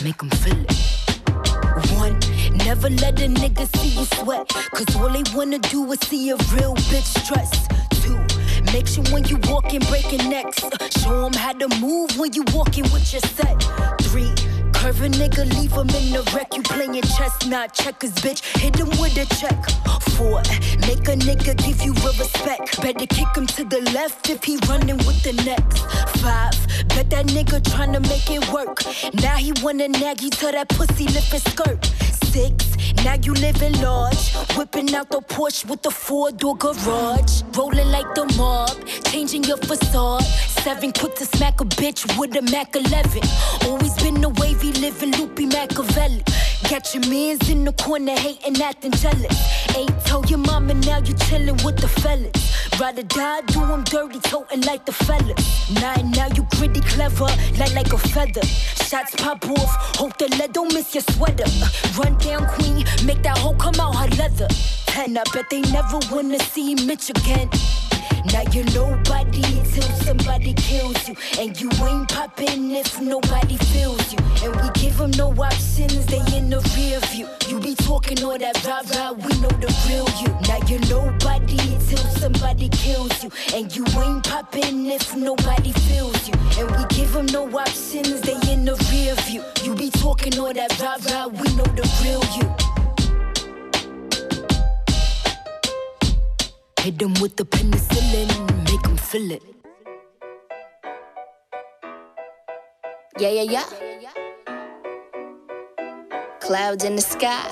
make them feel it. 1, never let a nigga see you sweat, cause all they wanna do is see a real bitch stress. 2, make sure when you walking, breaking necks, show them how to move when you walking with your set. 3, curve a nigga, leave him in the wreck. You playing chess, not checkers, bitch. Hit him with a check. 4, make a nigga give you real respect. Better kick him to the left if he running with the next. 5, bet that nigga tryna make it work. Now he wanna nag you till that pussy lift his skirt. 6, now you living large, whipping out the Porsche with the 4-door garage, rolling like the mob, changing your facade. 7, quick to smack a bitch with a Mac 11. Always been a wavy, living loopy Machiavelli. Got your mans in the corner hating, acting jealous. 8, told your mama now you chillin' with the fellas. Ride or die, do them dirty, totin' like the fellas. 9, now you gritty, clever, like a feather. Shots pop off, hope the lead don't miss your sweater. Run down queen, make that hoe come out her leather. 10, I bet they never wanna see Mitch again. Now you're nobody till somebody kills you, and you ain't poppin' if nobody feels you. And we give them no options, they in the rear view. You be talking all that rah-rah, we know the real you. Now you're nobody till somebody kills you, and you ain't poppin' if nobody feels you. And we give them no options, they in the rear view. You be talking all that rah-rah, we know the real you. Hit them with the penicillin, make them feel it. Yeah. Clouds in the sky.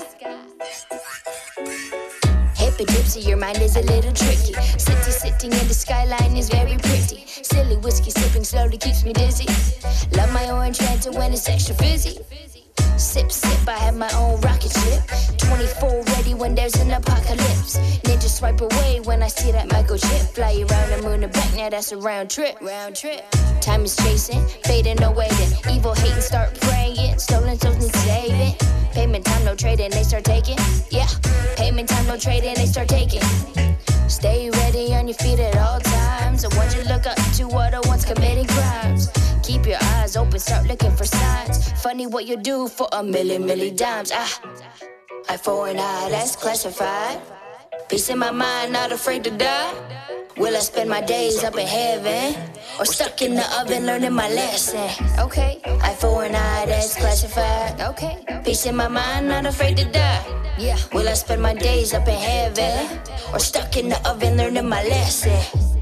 Hippie gypsy, your mind is a little tricky. Sitting in the skyline is very pretty. Silly whiskey sipping slowly keeps me dizzy. Love my orange Fanta when it's extra fizzy. Sip, I have my own rocket ship. 24 ready when there's an apocalypse. Ninja swipe away when I see that microchip. Fly around the moon and back, now that's a round trip. Time is chasing, fading, no waiting. Evil hating, start praying. Stolen souls need saving. Payment time, no trading, they start taking. Yeah, payment time, no trading, they start taking. Stay ready on your feet at all times. The ones you look up to are the ones committing crimes. Keep your eyes open, start looking for signs. Funny what you do for a million dimes. I for an eye, that's classified. Peace in my mind, not afraid to die. Will I spend my days up in heaven, or stuck in the oven learning my lesson? Okay, I for an eye, that's classified. Okay, peace in my mind, not afraid to die. Yeah, will I spend my days up in heaven, or stuck in the oven learning my lesson?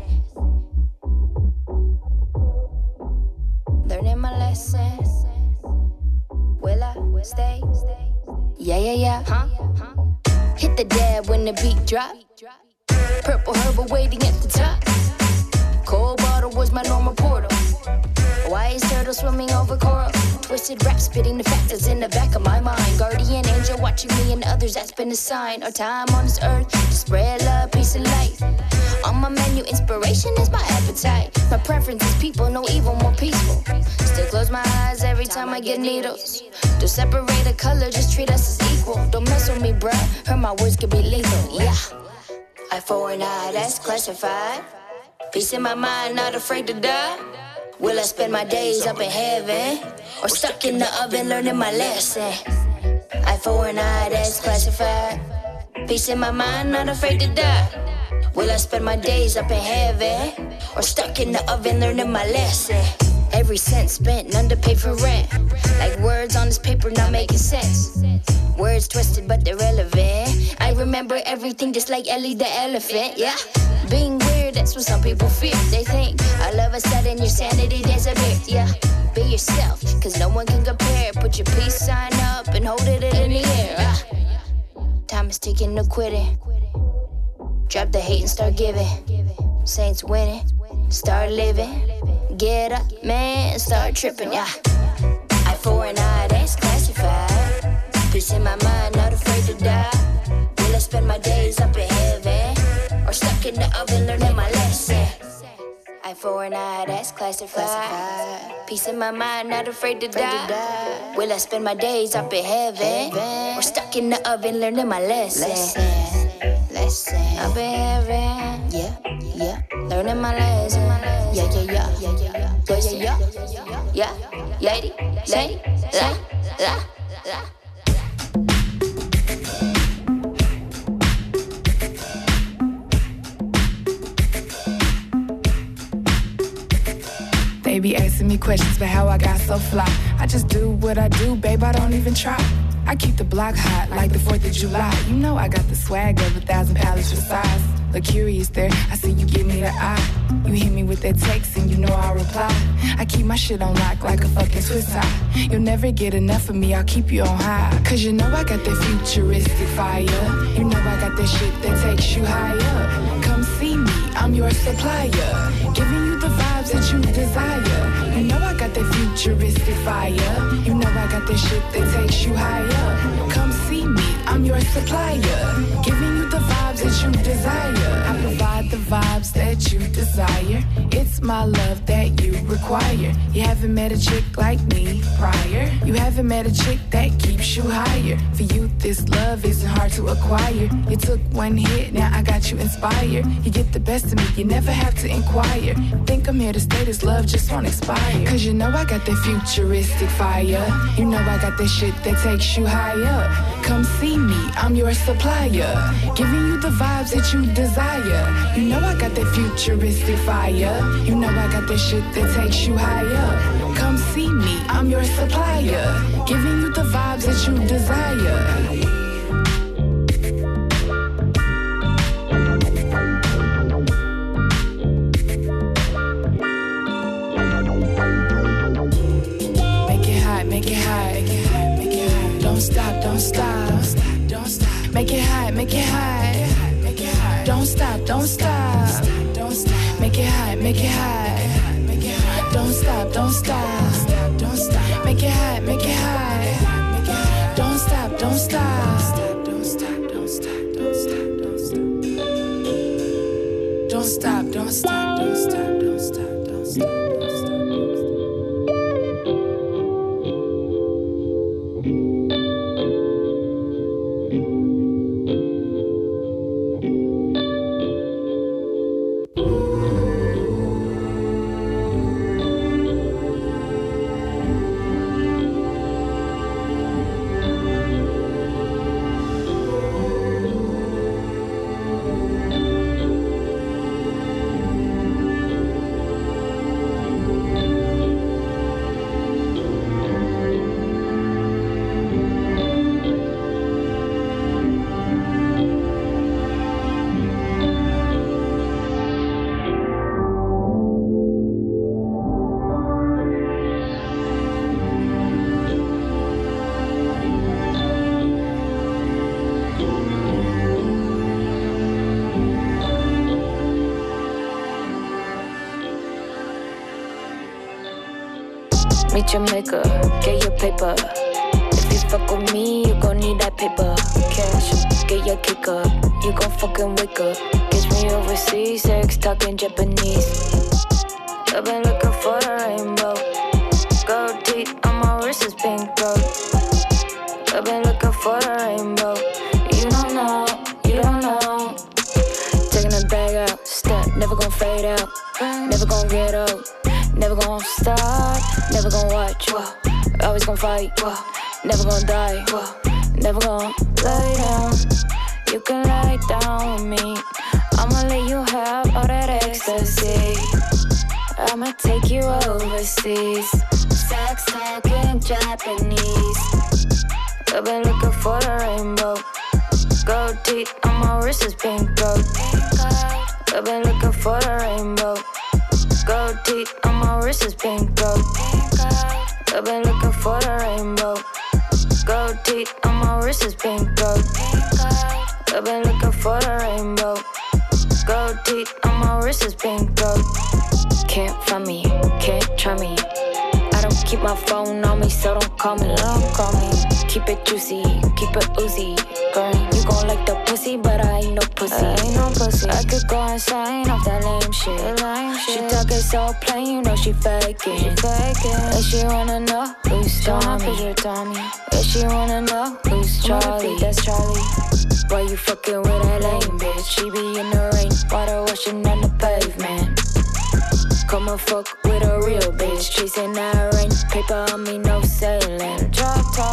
Learning my lesson. Will I stay? Yeah. Huh? Hit the dab when the beat drop. Purple herbal waiting at the top. Cold bottle was my normal portal. Wise turtle swimming over coral. Twisted rap spitting the factors in the back of my mind. Guardian angel watching me and others, that's been a sign. Our time on this earth to spread love, peace and light. On my menu, inspiration is my appetite. My preference is people, no evil, more peaceful. Still close my eyes every time I get needles. Don't separate a color, just treat us as equal. Don't mess with me, bruh, heard my words could be lethal. Yeah, I for an eye, that's classified. Peace in my mind, not afraid to die. Will I spend my days up in heaven, or stuck in the oven learning my lesson? I for an eye, that's classified. Peace in my mind, not afraid to die. Will I spend my days up in heaven, or stuck in the oven learning my lesson? Every cent spent, none to pay for rent. Like words on this paper not making sense. Words twisted but they're relevant. I remember everything just like Ellie the elephant. Yeah, being weird, that's what some people fear. They think all of a sudden your sanity disappears. Yeah, be yourself, cause no one can compare. Put your peace sign up and hold it in the air. Time is ticking, no quitting. Drop the hate and start giving. Saints winning, start living. Get up, man, start tripping, yeah. I for an eye, that's classified. Peace in my mind, not afraid to die. Will I spend my days up in heaven, or stuck in the oven learning my lesson? I for an eye, that's classified. Peace in my mind, not afraid to die. Will I spend my days up in heaven, or stuck in the oven learning my lesson? Up in heaven, yeah, learning my lesson. Yeah, lady, They be asking me questions about how I got so fly. I just do what I do, babe, I don't even try. I keep the block hot like the 4th of July. You know I got the swag of 1,000 pallets for size. Look curious there, I see you give me the eye. You hit me with that text and you know I'll reply. I keep my shit on lock like a fucking Swiss tie. You'll never get enough of me, I'll keep you on high. Cause you know I got that futuristic fire. You know I got that shit that takes you higher. Come see me, I'm your supplier. Giving you the vibes that you desire. You know I got that futuristic fire. You know I got that shit that takes you higher. Come see me, I'm your supplier. Giving you the vibes that you desire. I provide the vibes that you desire. It's my love that you require. You haven't met a chick like me prior. You haven't met a chick that keeps you higher. For you, this love isn't hard to acquire. You took one hit, now I got you inspired. You get the best of me, you never have to inquire. Think I'm here to stay, this love just won't expire. Cause you know I got that futuristic fire. You know I got that shit that takes you higher. Come see me, I'm your supplier. Giving you the vibes that you desire. You know I got that futuristic fire. You know I got that shit that takes you higher. Come see me, I'm your supplier. Giving you the vibes that you desire. Don't stop, don't stop. Make it hot, make it hot, make it hot. Don't stop, don't stop, don't stop. Make it hot, make it hot, make it hot. Don't stop, don't stop, don't stop. Make it hot, make it hot, make it hot. Don't stop, don't stop, don't stop, don't stop, don't stop, don't stop. Don't stop, don't stop, don't stop, don't stop, don't stop. Meet your maker, get your paper. If you fuck with me, you gon' need that paper. Cash, get your kick up. You gon' fucking wake up. Catch me overseas, sex talking Japanese. I've been looking for the rainbow. Gold teeth on my wrist is pink gold. I've been looking for the rainbow. You don't know, you don't know. Taking the bag out, step, never gon' fade out. Never gon' get up. Never gon' stop, never gon' watch, always gon' fight, never gon' die, never gon' lay down. You can lie down with me, I'ma let you have all that ecstasy. I'ma take you overseas, sex talking Japanese. I've been looking for the rainbow, gold teeth on my wrist is pink gold. I've been looking for the rainbow. Gold teeth on my wrist is pink gold. I've been looking for the rainbow. Gold teeth on my wrist is pink gold. I've been looking for the rainbow. Gold teeth on my wrist is pink gold. Can't find me, can't try me. I don't keep my phone on me, so don't call me, don't call me. Keep it juicy, keep it oozy. Girl, you gon' like the pussy, but I ain't no pussy. I ain't no pussy. I could go insane off that lame shit. She talking so plain, you know she faking. And she wanna know who's Tommy. And she wanna know who's Charlie. That's Charlie. Why you fucking with that lame bitch? She be in the rain, water washing on the pavement. Come and fuck with a real bitch. Chasing that rain, paper on me, no sailing. Drop top.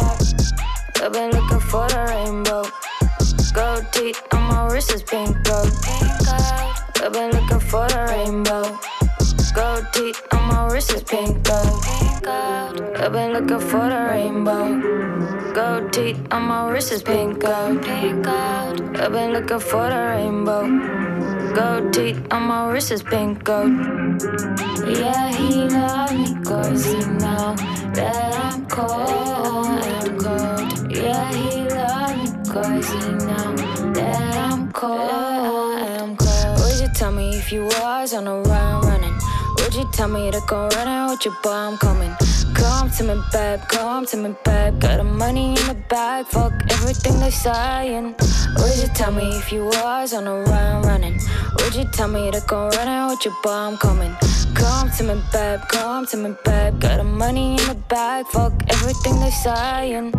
I've been looking for the rainbow. Gold teeth on my wrist is pink gold. I've been looking for the rainbow. Gold teeth on my wrist is pink gold. I've been looking for the rainbow. Gold teeth on my wrist is pink gold. I've been looking for the rainbow. Gold teeth on my wrist is pink gold. Yeah, he love me 'cause he know that I'm cold. I'm cold. Yeah, he love me 'cause he know that I'm cold. I'm cold. Would you tell me if you was on a run running? Would you tell me to go run out with your boy? I'm coming. Come to me, babe, come to me, babe. Got the money in the bag, fuck everything they saying. Would you tell me if you was on a run running? Would you tell me to go run out with your boy? I'm coming. Come to me, babe, come to me, babe. Got the money in the bag, fuck everything they saying.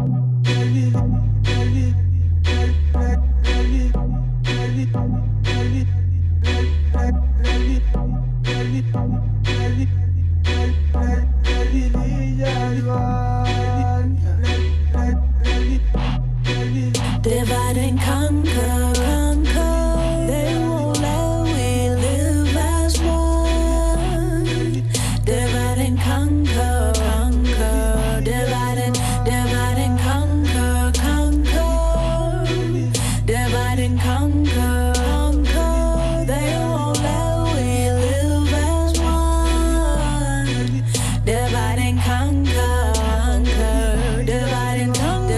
Divide and conquer, conquer. They won't let we live as one. Divide and conquer, conquer. Divide and conquer, conquer. Divide and conquer, conquer. They won't let we live as one. Divide and conquer, conquer. Divide and conquer.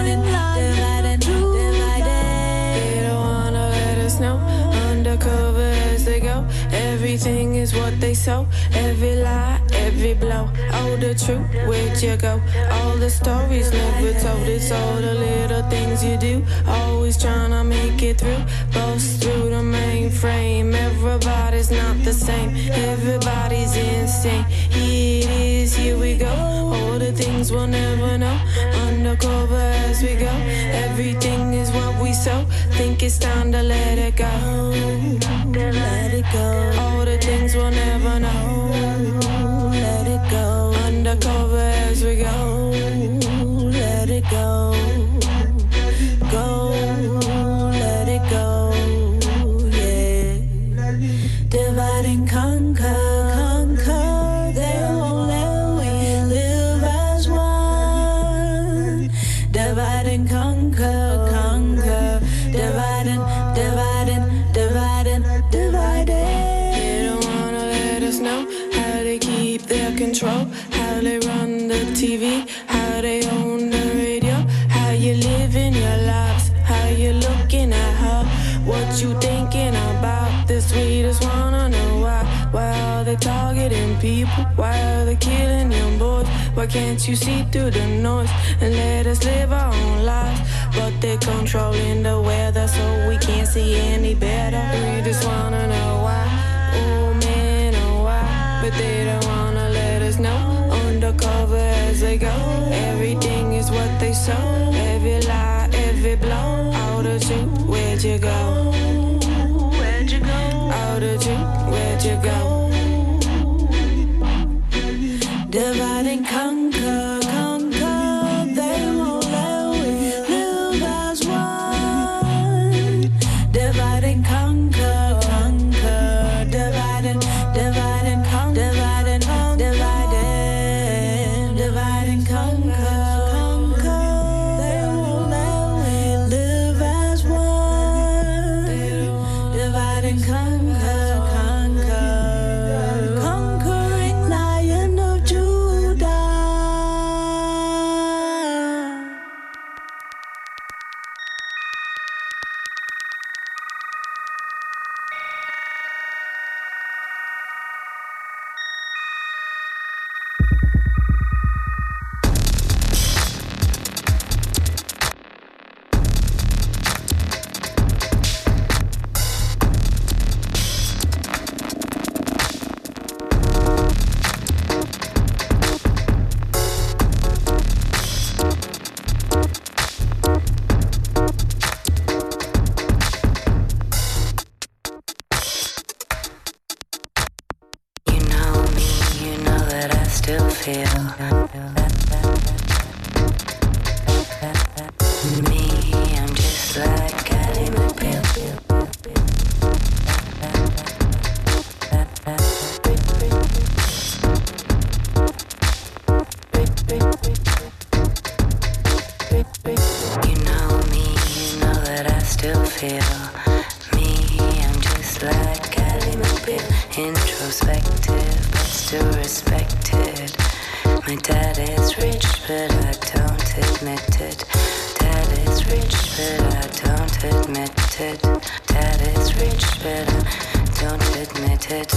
Everything is what they sow, every lie, every blow. Oh, the truth, where'd you go? All the stories never told, it's all the little things you do. Always trying to make it through, bust through the mainframe. Everybody's not the same, everybody's insane. Here it is, here we go. All the things we'll never know, undercover as we go. Everything is what we sow, think it's time to let it go. Let it go. All the things we'll never know. Let it go. Undercover as we go. Let it go. Go. Let it go. Yeah. Divide and conquer, conquer. They won't let we live as one. Divide and conquer, conquer. Divide and divide and divide and divide it. They don't wanna let us know how they keep their control, how they run the TV, how they own the radio, how you living your lives, how you looking at her, what you thinking about. The sweetest wanna know why are they targeting people? Why are they killing young boys? Why can't you see through the noise and let us live our own lives? But they're controlling the weather so we can't see any better. We just wanna know why, oh man, oh why. But they don't wanna let us know, undercover as they go. Everything is what they sow, every lie, every blow. Out of truth, where'd you go? Where'd you go? Out of truth, where'd you go? Divide and conquer, conquer. They won't let we live as one. Divide and conquer, conquer. Divide and conquer, divide and conquer, divide and conquer, conquer. They won't let we live as one. They feel. Me, I'm just like Ally McBeal, introspective but still respected. My dad is rich but I don't admit it. Dad is rich but I don't admit it. Dad is rich but I don't admit it.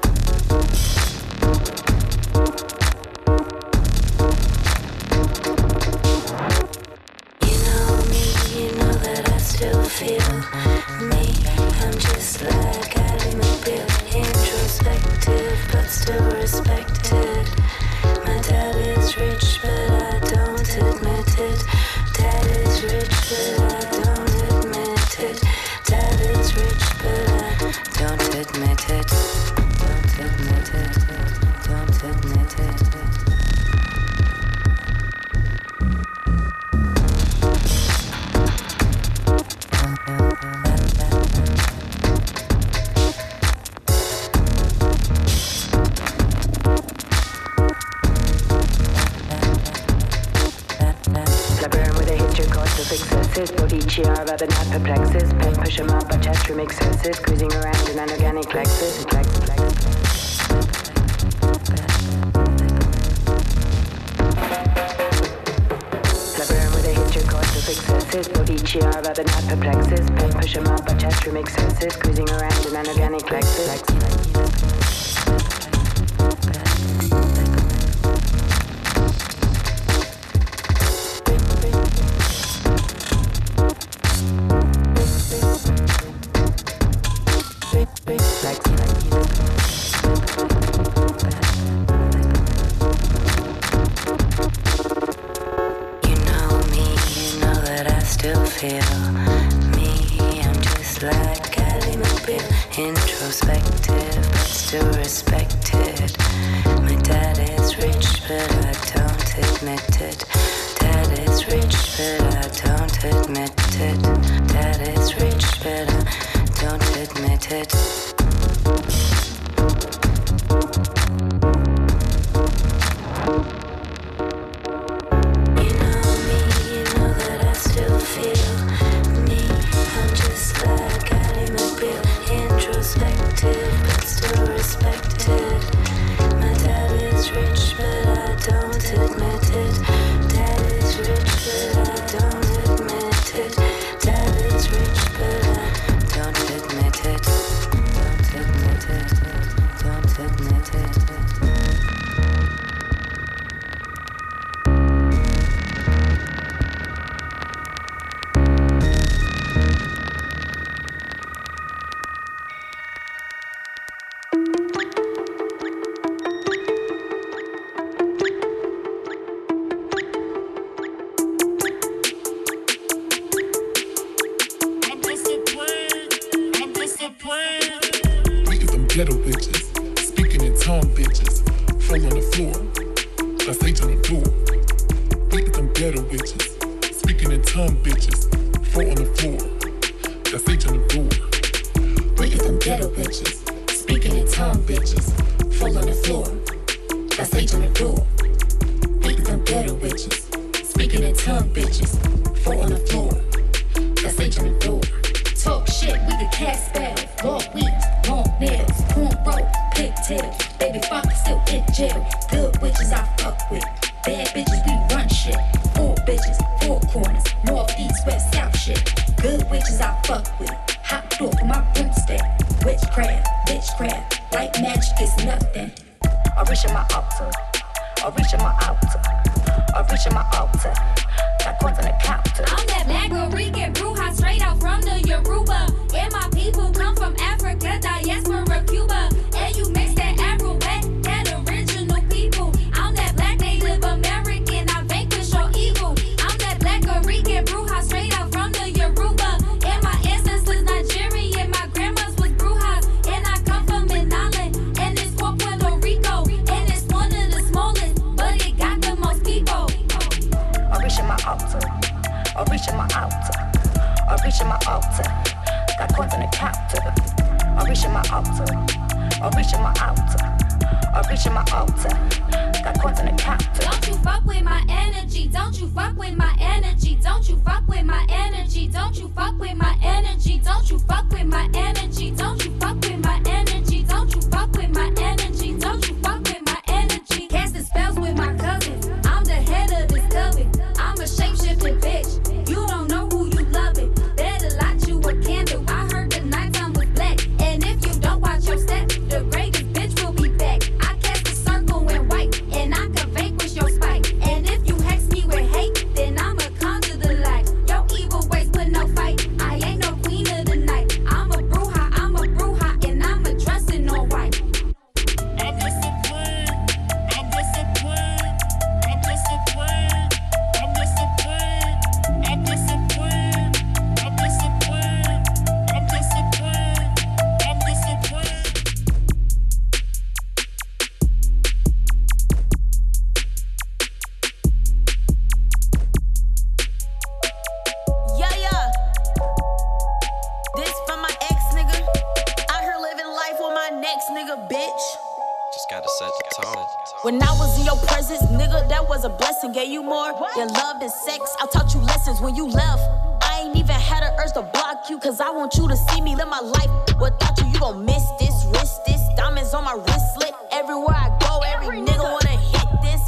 Still feel me, I'm just like Ally McBeal, introspective but still respected. My dad is rich but I don't admit it. Dad is rich but I don't admit it. Dad is rich but I don't admit it. Don't admit it. Don't admit it. Bodici are rather not perplexes. Pen push them up, but chest remix senses. Cruising around in unorganic Lexus. Labyrinth with a history course of successes. Bodici are rather not perplexes. Pen push them up, but chest remix senses. Cruising around in unorganic Lexus. Feel me, I'm just like Ally McBeal, introspective but still respected. My dad is rich but I don't admit it. Dad is rich but I don't admit it. Dad is rich but I don't admit it. Ghetto bitches, speaking in tongue bitches, fall on the floor, that's H on the door. Beat them ghetto bitches, speaking in tongue bitches, fall on the floor, that's H on the door. Beat them ghetto bitches, speaking in tongue bitches, fall on the floor, that's H on the door. Beat them ghetto bitches, speaking in tongue bitches, fall on the floor, that's H on the door. Talk shit, we can cast spells. Long weeks, long nails, cornrow, pigtails. Baby father still in jail. Good witches I fuck with. Bad bitches we run shit. 4 bitches, 4 corners. North, east, west, south shit. Good witches I fuck with. Hot door for my broomstick. Witchcraft, like magic is nothing. I reach in my altar. I reach in my altar. I reach in my altar. Got coins on the counter. I'm that black Rican bruja straight out from the Yoruba. And my people come from Africa, diaspora, Cuba. And you mix that Afro wet, that original people. I'm that black Native American, I vanquish your evil. I'm that black Rican bruja straight out from the Yoruba. And my ancestors Nigerian, my grandma's was brujas. And I come from Manala, and it's called Puerto Rico. And it's one of the smallest, but it got the most people. I reach in my altar. I reach in my altar. I reach in my altar. Got coins on the counter. I reach in my altar. I reach in my altar. I reach in my altar. Got coins on the counter. Don't you fuck with my energy. Don't you fuck with my energy. Don't you fuck with my energy. Don't you fuck with my energy. Don't you fuck with my energy. Don't you fuck with my energy. Don't you fuck with my energy. Don't you fuck with my energy. Casting spells with my cousins. I'm the head of this coven. I'm a shapeshifting bitch. You don't know who you loving. Better light you a candle. I heard the nighttime was black. And if you don't watch your step, the greatest bitch will be back. I cast a circle in white, and I can vanquish your spite. And if you hex me with hate, then I'ma conjure the light. Your evil ways put no fight. I ain't no queen of the night. I'm a bruja, and I'm a dressing all white. I'm disciplined. I'm disciplined. I'm disciplined. I'm disciplined. I'm disciplined. I'm disciplined. I'm disciplined. I'm disciplined. Yeah. This from my ex nigga. Out here living life with my next nigga, bitch. Just gotta set the tone. When I was in your presence, nigga, that was a blessing. Gave you more than love and sex. I taught you lessons when you left. I ain't even had an urge to block you, cause I want you to see me live my life. Without you, you gon' miss this, wrist this. Diamonds on my wristlet. Everywhere I go, every nigga wanna hit this.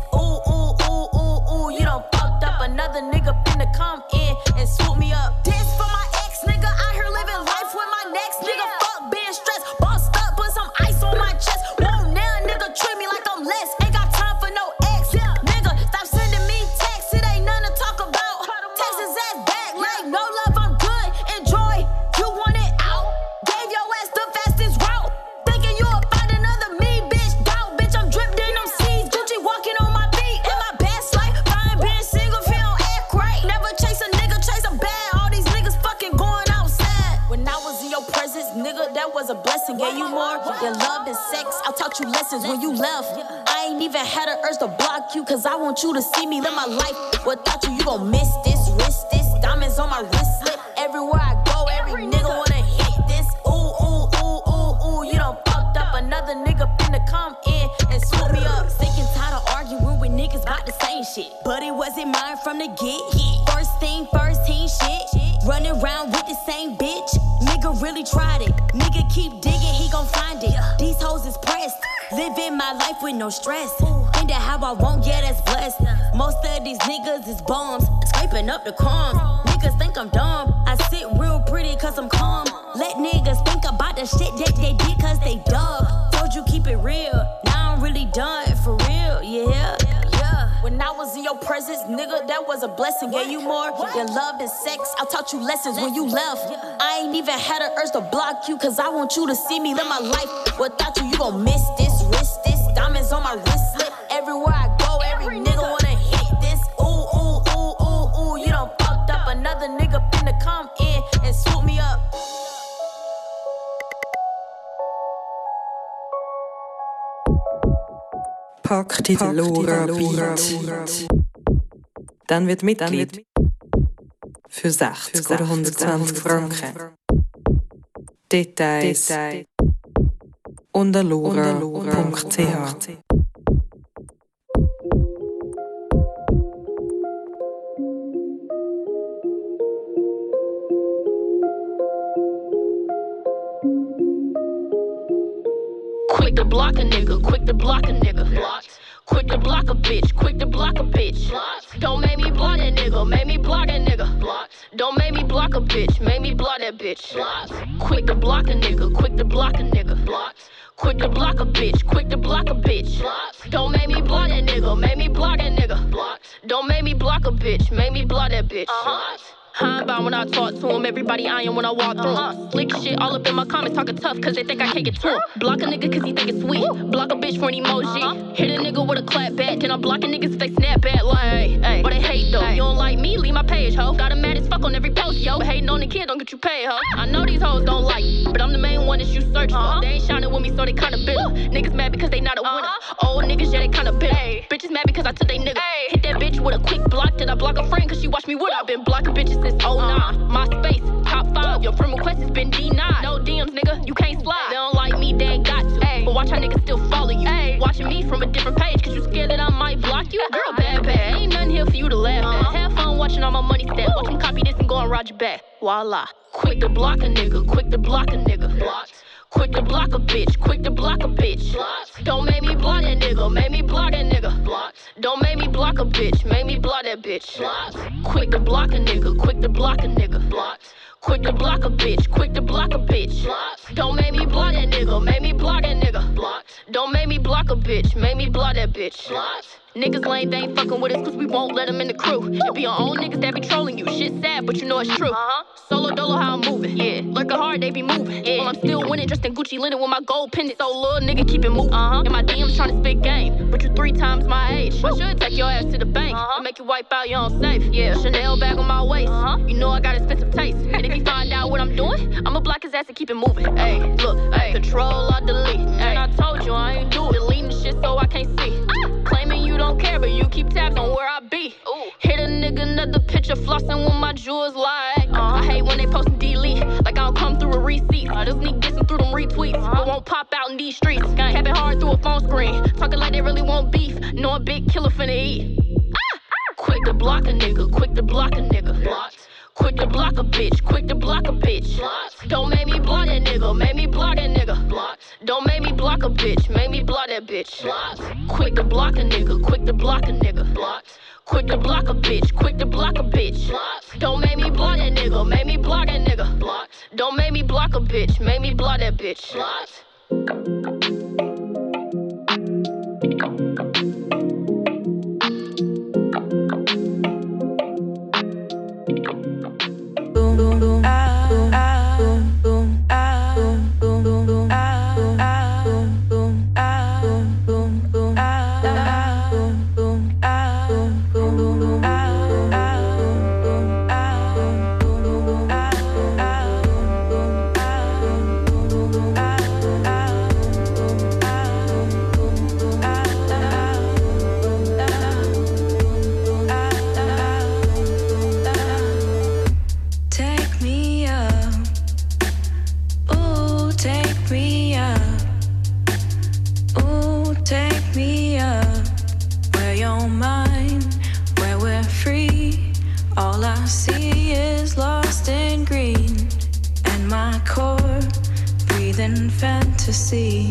Ooh, you done fucked up. Another nigga finna come in and swoop me up. This for my ex nigga, out here living life with my next nigga. Fuck being stressed, bossed up, put some ice on my chest. Won't now nigga treat me like I'm less. Ain't got time for no ex. Nigga, stop sending me texts, it ain't nothing to talk about. Text his ass back like no love, I'm good. Enjoy, you want it out. Gave your ass the fastest route. Thinking you'll find another me, bitch. Doubt, bitch, I'm dripped in them seeds. Gucci walking on my feet. In my best life, fine being single, if you don't act right. Never chase a nigga, chase a bag. All these niggas fucking going outside. When I was in your presence, nigga, that was a blessing. Gave you more than love and sex. I taught you lessons when you left. I ain't even had an urge to block you, cause I want you to see me live my life. Without you, you gon' miss this, wrist this. Diamonds on my wristlet. Everywhere I go, every nigga wanna hit this. Ooh, you done fucked up. Another nigga finna come in and swoop me up. Sick and tired of arguing with niggas about the same shit. But it wasn't mine from the get. First thing first, he ain't shit. Running around with the same bitch. Nigga really tried it. Nigga keep digging, he gon' find it. These hoes is pressed. Living my life with no stress. Ain't that how I want, yeah, that's blessed. Most of these niggas is bums, scraping up the crumbs. Niggas think I'm dumb. I sit real pretty cause I'm calm. Let niggas think about the shit that they did cause they dumb. Told you keep it real. Now I'm really done for real, yeah. When I was in your presence, nigga, that was a blessing. Gave you more than love and sex. I taught you lessons when you left. I ain't even had an urge to block you, cause I want you to see me live my life. Without you, you gon' miss this, wrist this. Diamonds on my wristlet. Everywhere I go, every nigga wanna hit this. Ooh, you done fucked up. Another nigga finna come in and swoop me up. Pack die Lora-Beat. Dann wird Mitglied für 60 oder 120 Franken. Details unter lora.ch. Quick to block a nigga, quick to block a nigga. Quick to block a bitch, quick to block a bitch. Don't make me block that nigga, make me block that nigga. Don't make me block a bitch, make me block that bitch. Quick to block a nigga, quick to block a nigga. Quick to block a bitch, quick to block a bitch. Don't make me block that nigga, make me block that nigga. Don't make me block a bitch, make me block that bitch. High about when I talk to him, everybody eyeing when I walk through. Slick shit all up in my comments, talking tough cause they think I can't get to him. Block a nigga cause he think it's sweet, block a bitch for an emoji. Hit a nigga with a clap back, then I'm blocking niggas if they snap back like, hey. But they hate though, you don't like me, leave my page, ho. Got 'em mad as fuck on every post, yo. But hating on the kid don't get you paid, ho. I know these hoes don't like me, but I'm the main one that you search for. They ain't shining with me, so they kinda bitter. Niggas mad because they not a winner. Old niggas, yeah, they kinda bitter. Bitches mad because I took they nigga. Hit that bitch with a quick block, did I block a friend cause she watched me with. I've been blocking bitches since 09. My space, top 5, your friend request has been denied. No DMs, nigga, you can't slide. They don't like me, they ain't got to. But watch how niggas still follow you. Watching me from a different page, cause you scared that I might block you. Girl, bad, ain't nothing here for you to laugh at. Have fun watching all my money stack. Watch them copy this and go and ride your back. Voila. Quick to block a nigga, quick to block a nigga. Blocked. Quick to block a bitch, quick to block a bitch. Blocked. Don't make me block that nigga, make me block that nigga. Blocked. Don't make me block a bitch, make me block that bitch. Blocked. Quick to block a nigga, quick to block a nigga. Blocked. Quick to block a bitch, quick to block a bitch. Blocked. Don't make me block that nigga, make me block that nigga. Blocked. Don't make me block a bitch, make me block that bitch. Blocked. Niggas lame, they ain't fucking with us cause we won't let them in the crew. It be your own niggas that be trolling you. Shit sad, but you know it's true. Solo dolo how I'm moving. Yeah. Lurking hard, they be moving. Yeah. While I'm still winning, dressed in Gucci linen with my gold pendant. So little nigga keep it moving. And my DMs trying to spit game, but you 3 times my age. I should take your ass to the bank and make you wipe out your own safe. Yeah. Chanel bag on my waist. You know I got expensive taste. And if he find out what I'm doing, I'ma block his ass and keep it moving. Hey, look, hey, control or delete. And I told you I ain't do it. Deleting the shit so I can't see. Claiming you don't care, but you keep tabs on where I be. Ooh. Hit a nigga another picture, flossing with my jewels like. I hate when they post and delete, like I don't come through a receipt. This nigga dissing through them retweets, but won't pop out in these streets. Cap it hard through a phone screen, talking like they really want beef. Know a big killer finna eat. Quick to block a nigga, quick to block a nigga. Blocked. Quick to block a bitch, quick to block a bitch. Blocked. Don't make me block that nigga, make me block that nigga. Blocked. Don't make me block a bitch, make me block that bitch. Blocked. Quick to block a nigga, quick to block a nigga. Blocked. Quick to block a bitch, quick to block a bitch. Blocked. Don't make me block that nigga, make me block that nigga. Blocked. Don't make me block a bitch, make me block that bitch. Blocked. Fantasy.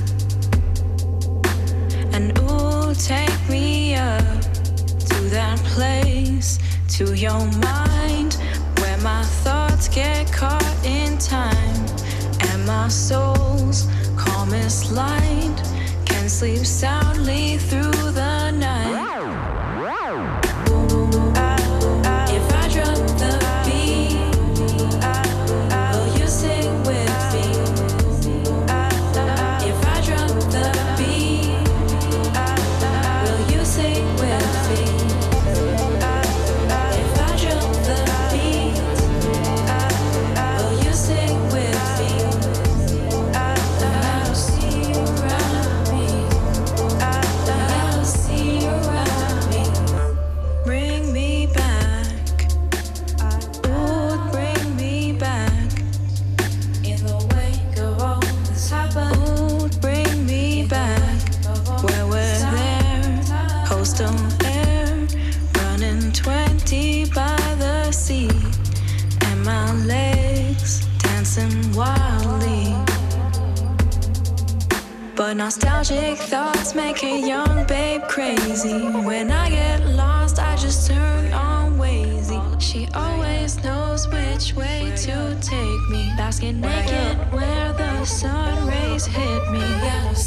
And ooh, take me up to that place, to your mind, where my thoughts get caught in time, and my soul's calmest light can sleep soundly through the night. If I drop the beat, will you sing with me? But nostalgic thoughts make a young babe crazy. When I get lost, I just turn on Wazy. She always knows which way to take me. Basking naked where the sun rays hit me.